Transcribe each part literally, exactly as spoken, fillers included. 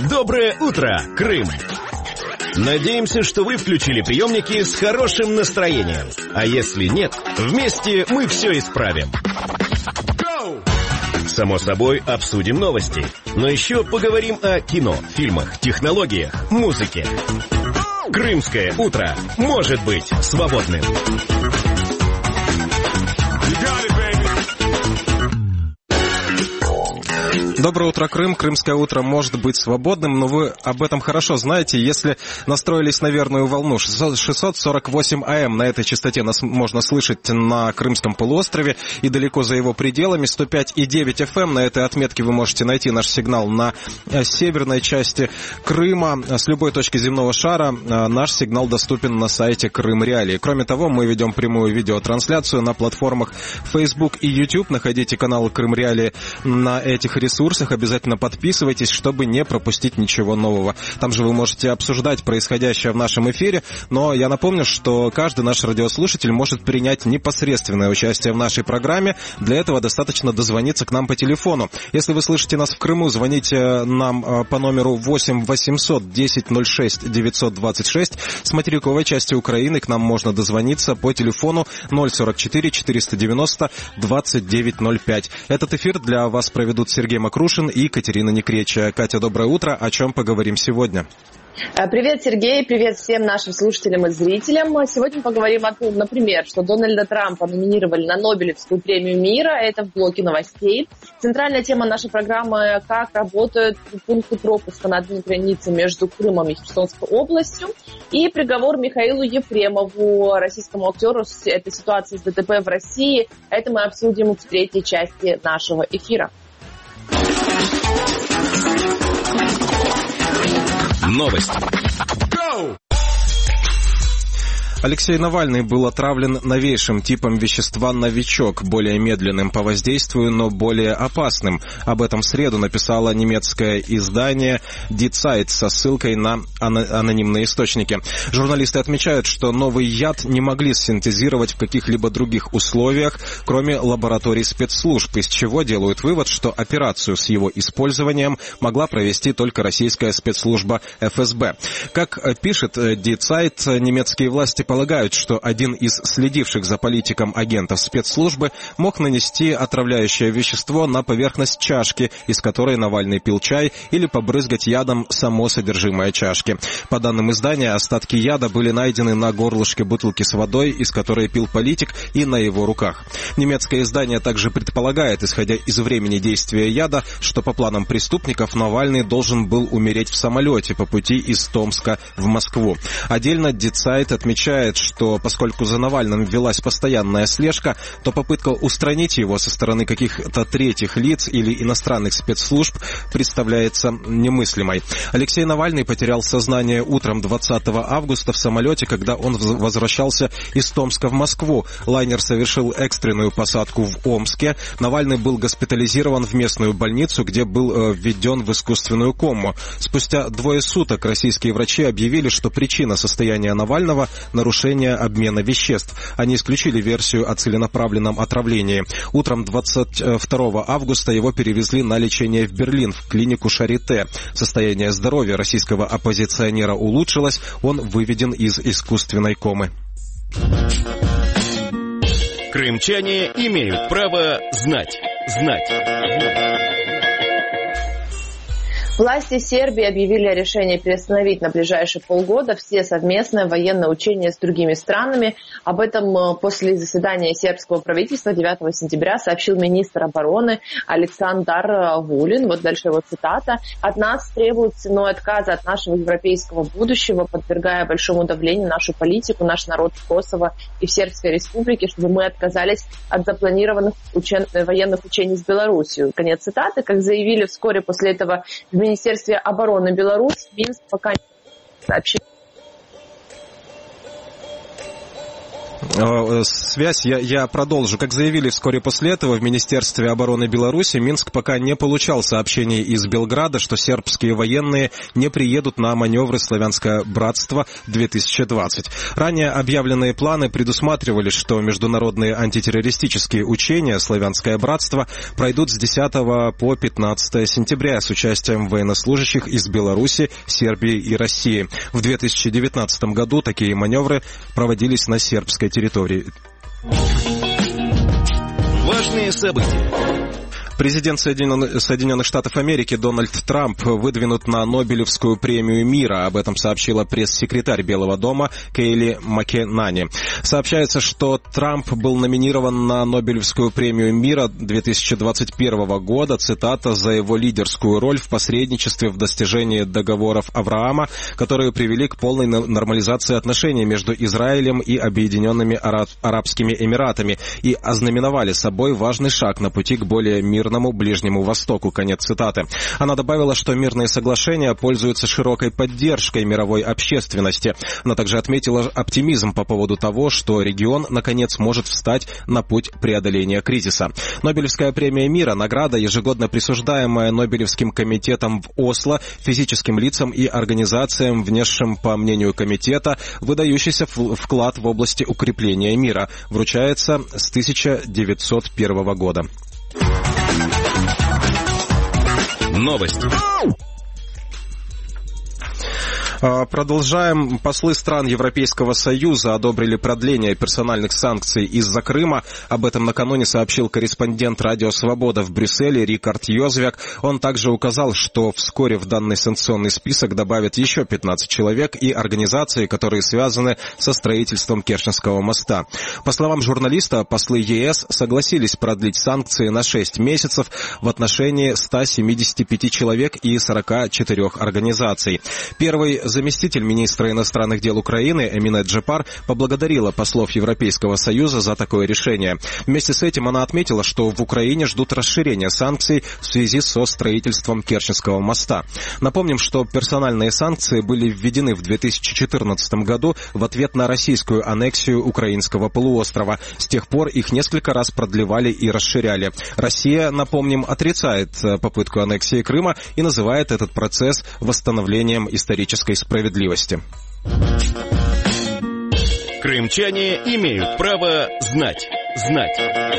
Доброе утро, Крым! Надеемся, что вы включили приемники с хорошим настроением. А если нет, вместе мы все исправим. Само собой, обсудим новости. Но еще поговорим о кино, фильмах, технологиях, музыке. Крымское утро может быть свободным. Доброе утро, Крым. Крымское утро может быть свободным, но вы об этом хорошо знаете, если настроились на верную волну. шестьсот сорок восемь АМ, на этой частоте нас можно слышать на Крымском полуострове и далеко за его пределами. сто пять и девять эф эм, на этой отметке вы можете найти наш сигнал на северной части Крыма. С любой точки земного шара наш сигнал доступен на сайте Крым Реалии. Кроме того, мы ведем прямую видеотрансляцию на платформах Facebook и YouTube. Находите канал Крым Реалии на этих ресурсах. Обязательно подписывайтесь, чтобы не пропустить ничего нового. Там же вы можете обсуждать происходящее в нашем эфире, но я напомню, что каждый наш радиослушатель может принять непосредственное участие в нашей программе. Для этого достаточно дозвониться к нам по телефону. Если вы слышите нас в Крыму, звоните нам по номеру восемь восемьсот десять ноль шесть девятьсот двадцать шесть. С материковой части Украины к нам можно дозвониться по телефону ноль сорок четыре четыреста девяносто двадцать девять ноль пять. Этот эфир для вас проведут Сергей Макрушин и Екатерина Некреча. Катя, доброе утро. О чем поговорим сегодня? Привет, Сергей. Привет всем нашим слушателям и зрителям. Сегодня поговорим о том, например, что Дональда Трампа номинировали на Нобелевскую премию мира. Это в блоке новостей. Центральная тема нашей программы – как работают пункты пропуска на одной границе между Крымом и Херсонской областью. И приговор Михаилу Ефремову, российскому актеру, этой ситуации с ДТП в России. Это мы обсудим в третьей части нашего эфира. Новости. Алексей Навальный был отравлен новейшим типом вещества «Новичок», более медленным по воздействию, но более опасным. Об этом в среду написало немецкое издание Die Zeit со ссылкой на анонимные источники. Журналисты отмечают, что новый яд не могли синтезировать в каких-либо других условиях, кроме лабораторий спецслужб, из чего делают вывод, что операцию с его использованием могла провести только российская спецслужба эф эс бэ. Как пишет Die Zeit, немецкие власти полагают, что один из следивших за политиком агентов спецслужбы мог нанести отравляющее вещество на поверхность чашки, из которой Навальный пил чай, или побрызгать ядом само содержимое чашки. По данным издания, остатки яда были найдены на горлышке бутылки с водой, из которой пил политик, и на его руках. Немецкое издание также предполагает, исходя из времени действия яда, что по планам преступников Навальный должен был умереть в самолете по пути из Томска в Москву. Отдельно Die Zeit отмечает, что поскольку за Навальным велась постоянная слежка, то попытка устранить его со стороны каких-то третьих лиц или иностранных спецслужб представляется немыслимой. Алексей Навальный потерял сознание утром двадцатого августа в самолете, когда он возвращался из Томска в Москву. Лайнер совершил экстренную посадку в Омске. Навальный был госпитализирован в местную больницу, где был введен в искусственную кому. Спустя двое суток российские врачи объявили, что причина состояния Навального – нарушение обмена веществ. Они исключили версию о целенаправленном отравлении. Утром двадцать второго августа его перевезли на лечение в Берлин, в клинику Шарите. Состояние здоровья российского оппозиционера улучшилось, он выведен из искусственной комы. Крымчане имеют право знать. Знать. Власти Сербии объявили о решении приостановить на ближайшие полгода все совместные военные учения с другими странами. Об этом после заседания сербского правительства девятого сентября сообщил министр обороны Александр Вулин. Вот дальше его цитата. «От нас требуют ценой отказа от нашего европейского будущего, подвергая большому давлению нашу политику, наш народ в Косово и в Сербской республике, чтобы мы отказались от запланированных учен... военных учений с Белоруссией». Конец цитаты. Как заявили вскоре после этого в Министерстве обороны Беларуси, Минск пока не сообщил. Связь, я, я продолжу. Как заявили вскоре после этого в Министерстве обороны Беларуси, Минск пока не получал сообщений из Белграда, что сербские военные не приедут на маневры «Славянское братство-две тысячи двадцать». Ранее объявленные планы предусматривали, что международные антитеррористические учения «Славянское братство» пройдут с десятого по пятнадцатое сентября с участием военнослужащих из Беларуси, Сербии и России. В две тысячи девятнадцатом году такие маневры проводились на сербской территории. Важные события. Президент Соединенных Штатов Америки Дональд Трамп выдвинут на Нобелевскую премию мира. Об этом сообщила пресс-секретарь Белого дома Кейли Макенани. Сообщается, что Трамп был номинирован на Нобелевскую премию мира две тысячи двадцать первого года, цитата, за его лидерскую роль в посредничестве в достижении договоров Авраама, которые привели к полной нормализации отношений между Израилем и Объединенными Арабскими Эмиратами и ознаменовали собой важный шаг на пути к более мирному Ближнему Востоку. Конец цитаты. Она добавила, что мирные соглашения пользуются широкой поддержкой мировой общественности. Она также отметила оптимизм по поводу того, что регион, наконец, может встать на путь преодоления кризиса. Нобелевская премия мира – награда, ежегодно присуждаемая Нобелевским комитетом в Осло физическим лицам и организациям, внесшим, по мнению комитета, выдающийся вклад в области укрепления мира. Вручается с тысяча девятьсот первого года. Новости. Продолжаем. Послы стран Европейского Союза одобрили продление персональных санкций из-за Крыма. Об этом накануне сообщил корреспондент «Радио Свобода» в Брюсселе Рикард Йозвяк. Он также указал, что вскоре в данный санкционный список добавят еще пятнадцать человек и организации, которые связаны со строительством Керченского моста. По словам журналиста, послы ЕС согласились продлить санкции на шесть месяцев в отношении ста семидесяти пяти человек и сорока четырёх организаций. Первый заместитель министра иностранных дел Украины Эмине Джипар поблагодарила послов Европейского Союза за такое решение. Вместе с этим она отметила, что в Украине ждут расширения санкций в связи со строительством Керченского моста. Напомним, что персональные санкции были введены в две тысячи четырнадцатом году в ответ на российскую аннексию украинского полуострова. С тех пор их несколько раз продлевали и расширяли. Россия, напомним, отрицает попытку аннексии Крыма и называет этот процесс восстановлением исторической справедливости. Крымчане имеют право знать. Знать.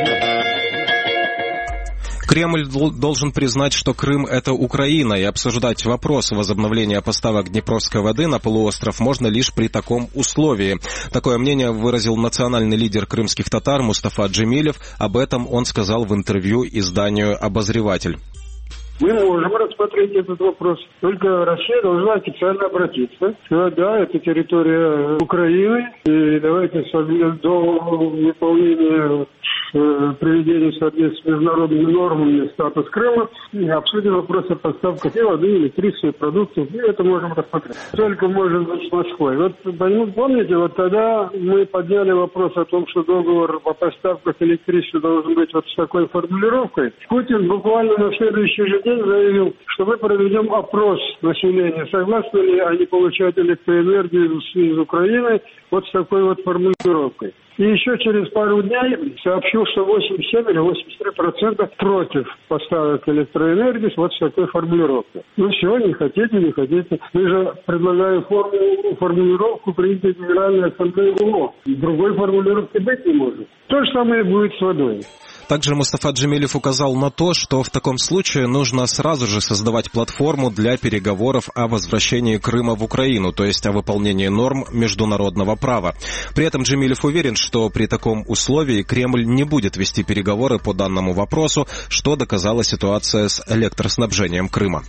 Кремль должен признать, что Крым – это Украина, и обсуждать вопрос возобновления поставок днепровской воды на полуостров можно лишь при таком условии. Такое мнение выразил национальный лидер крымских татар Мустафа Джемилев. Об этом он сказал в интервью изданию «Обозреватель». Мы можем рассмотреть этот вопрос. Только Россия должна официально обратиться. Сказать, да, это территория Украины. И давайте до выполнения приведения в соответствии с международными нормами статус Крыма обсудим вопрос о поставках и воды, электричества, продуктов. И это можем рассмотреть. Только может быть с Москвой. Вот помните, вот тогда мы подняли вопрос о том, что договор о поставках электричества должен быть вот с такой формулировкой. Путин буквально на следующий же день заявил, что мы проведем опрос населения, согласны ли они получать электроэнергию из Украины вот с такой вот формулировкой. И еще через пару дней сообщил, что восемьдесят семь или восемьдесят три процента против поставок электроэнергии вот с такой формулировкой. Ну все, не хотите, не хотите. Мы же предлагаем форму, формулировку принять Генеральной Ассамблеи ООН. Другой формулировки быть не может. То же самое будет с водой. Также Мустафа Джемилев указал на то, что в таком случае нужно сразу же создавать платформу для переговоров о возвращении Крыма в Украину, то есть о выполнении норм международного права. При этом Джемилев уверен, что при таком условии Кремль не будет вести переговоры по данному вопросу, что доказала ситуация с электроснабжением Крыма.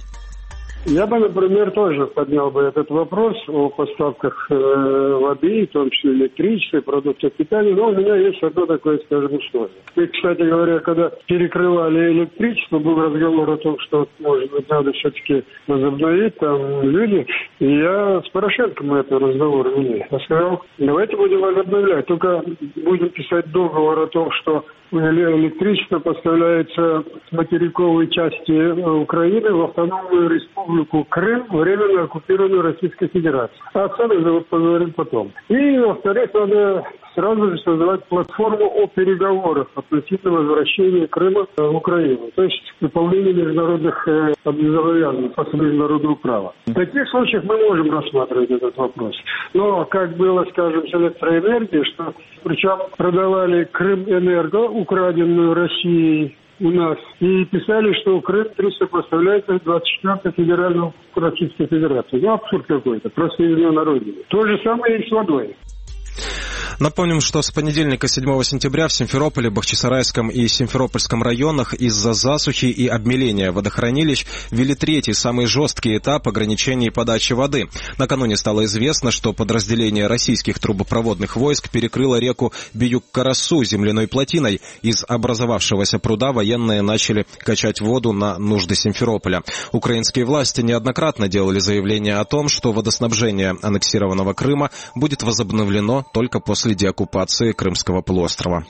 Я бы, например, тоже поднял бы этот вопрос о поставках э, воды, в том числе электричества, продуктов питания, но у меня есть одно такое, скажем, условие. И, кстати говоря, когда перекрывали электричество, был разговор о том, что, может быть, надо все-таки возобновить там люди, и я с Порошенко мы этот разговор вели. Я сказал, давайте будем возобновлять, только будем писать договор о том, что электричество поставляется с материковой части Украины в автономную республику Крым, временно оккупированную Российской Федерацией. А цены поговорим потом. И, во-вторых, надо сразу же создавать платформу о переговорах относительно возвращения Крыма в Украину. То есть выполнение международных э, обязательств по международному праву. В таких случаях мы можем рассматривать этот вопрос. Но, как было, скажем, с электроэнергией, что причем продавали Крымэнерго, украденную Россией, у нас, и писали, что Крым сопоставляется двадцать четвёртому федеральному Российской Федерации. Ну, абсурд какой-то, просто измена Родины. То же самое и с водой. Напомним, что с понедельника седьмого сентября в Симферополе, Бахчисарайском и Симферопольском районах из-за засухи и обмеления водохранилищ ввели третий, самый жесткий этап ограничений подачи воды. Накануне стало известно, что подразделение российских трубопроводных войск перекрыло реку Биюк-Карасу земляной плотиной. Из образовавшегося пруда военные начали качать воду на нужды Симферополя. Украинские власти неоднократно делали заявление о том, что водоснабжение аннексированного Крыма будет возобновлено только после деоккупации Крымского полуострова.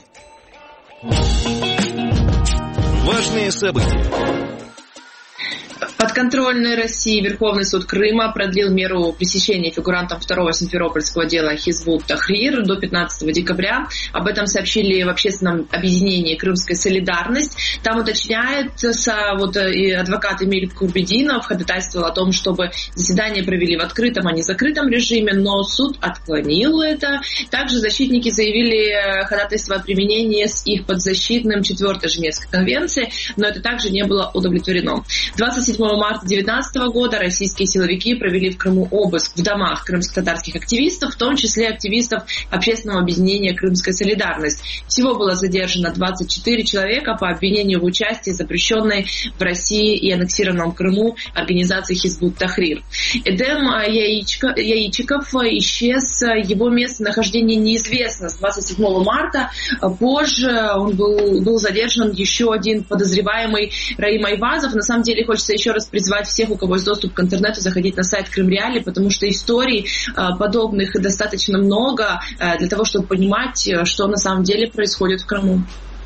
Важные события. Подконтрольный России Верховный суд Крыма продлил меру пресечения фигурантам второго симферопольского дела Хизбут Тахрир до пятнадцатого декабря. Об этом сообщили в общественном объединении «Крымская солидарность». Там уточняется, вот и адвокат Эмиль Курбединов ходатайствовал о том, чтобы заседание провели в открытом, а не закрытом режиме, но суд отклонил это. Также защитники заявили ходатайство о применении с их подзащитным четвертой Женевской конвенции, но это также не было удовлетворено. двадцать седьмого марта две тысячи девятнадцатого года российские силовики провели в Крыму обыск в домах крымско-татарских активистов, в том числе активистов общественного объединения «Крымская солидарность». Всего было задержано двадцать четыре человека по обвинению в участии запрещенной в России и аннексированном Крыму организации Хизбут Тахрир. Эдем Яичко, Яичиков исчез, его местонахождение неизвестно с двадцать седьмого марта. Позже он был, был задержан еще один подозреваемый Раим Айвазов. На самом деле хочется еще раз призвать всех, у кого есть доступ к интернету, заходить на сайт Крымреали, потому что историй а, подобных достаточно много а, для того, чтобы понимать, что на самом деле происходит в Крыму.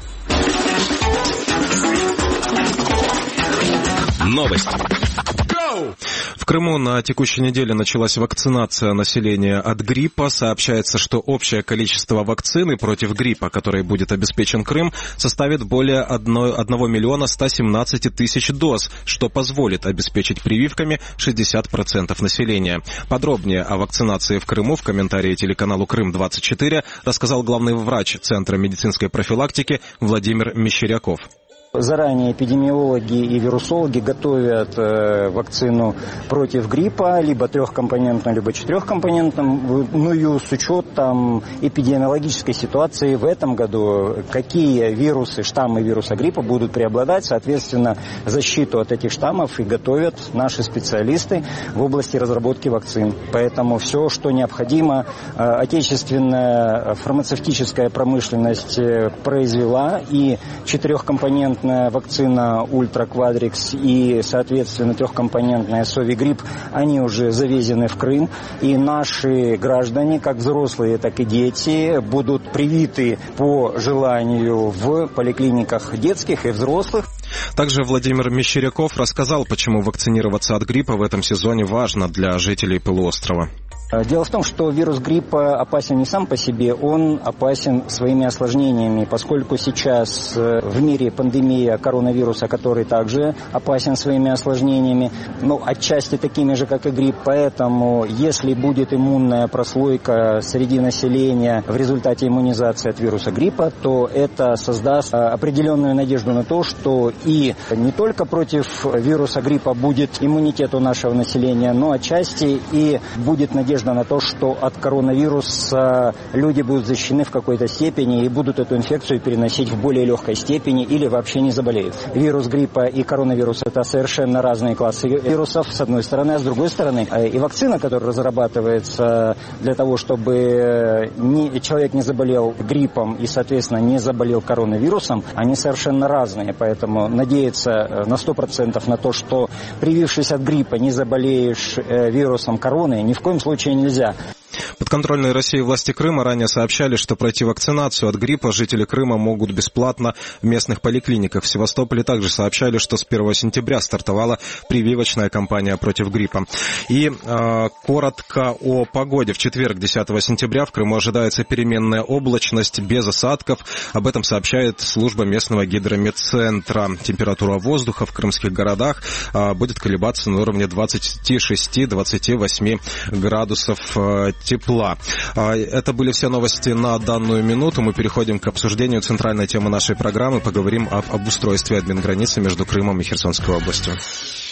Новости. В Крыму на текущей неделе началась вакцинация населения от гриппа. Сообщается, что общее количество вакцины против гриппа, которой будет обеспечен Крым, составит более одного миллиона ста семнадцати тысяч доз, что позволит обеспечить прививками шестьдесят процентов населения. Подробнее о вакцинации в Крыму в комментарии телеканалу Крым двадцать четыре рассказал главный врач Центра медицинской профилактики Владимир Мещеряков. Заранее эпидемиологи и вирусологи готовят э, вакцину против гриппа, либо трехкомпонентную, либо четырехкомпонентную. Ну и с учетом эпидемиологической ситуации в этом году, какие вирусы, штаммы вируса гриппа будут преобладать, соответственно, защиту от этих штаммов и готовят наши специалисты в области разработки вакцин. Поэтому все, что необходимо, э, отечественная фармацевтическая промышленность э, произвела, и четырехкомпонентная вакцина Ультра Квадрикс и, соответственно, трехкомпонентная Совигрипп, они уже завезены в Крым. И наши граждане, как взрослые, так и дети, будут привиты по желанию в поликлиниках детских и взрослых. Также Владимир Мещеряков рассказал, почему вакцинироваться от гриппа в этом сезоне важно для жителей полуострова. Дело в том, что вирус гриппа опасен не сам по себе, он опасен своими осложнениями, поскольку сейчас в мире пандемия коронавируса, который также опасен своими осложнениями, но отчасти такими же, как и грипп. Поэтому, если будет иммунная прослойка среди населения в результате иммунизации от вируса гриппа, то это создаст определенную надежду на то, что и не только против вируса гриппа будет иммунитет у нашего населения, но отчасти и будет надежда на то, что от коронавируса люди будут защищены в какой-то степени и будут эту инфекцию переносить в более легкой степени или вообще не заболеют. Вирус гриппа и коронавирус – это совершенно разные классы вирусов, с одной стороны, а с другой стороны, и вакцина, которая разрабатывается для того, чтобы не, человек не заболел гриппом и, соответственно, не заболел коронавирусом, они совершенно разные. Поэтому надеяться на сто процентов на то, что привившись от гриппа не заболеешь вирусом короны, ни в коем случае нельзя. Подконтрольные России власти Крыма ранее сообщали, что пройти вакцинацию от гриппа жители Крыма могут бесплатно в местных поликлиниках. В Севастополе также сообщали, что с первого сентября стартовала прививочная кампания против гриппа. И э, коротко о погоде. В четверг, десятого сентября, в Крыму ожидается переменная облачность без осадков. Об этом сообщает служба местного гидрометцентра. Температура воздуха в крымских городах э, будет колебаться на уровне двадцать шесть - двадцать восемь градусов э, тепла. Э, это были все новости на данную минуту. Мы переходим к обсуждению центральной темы нашей программы. Поговорим об обустройстве админграницы между Крымом и Херсонской областью.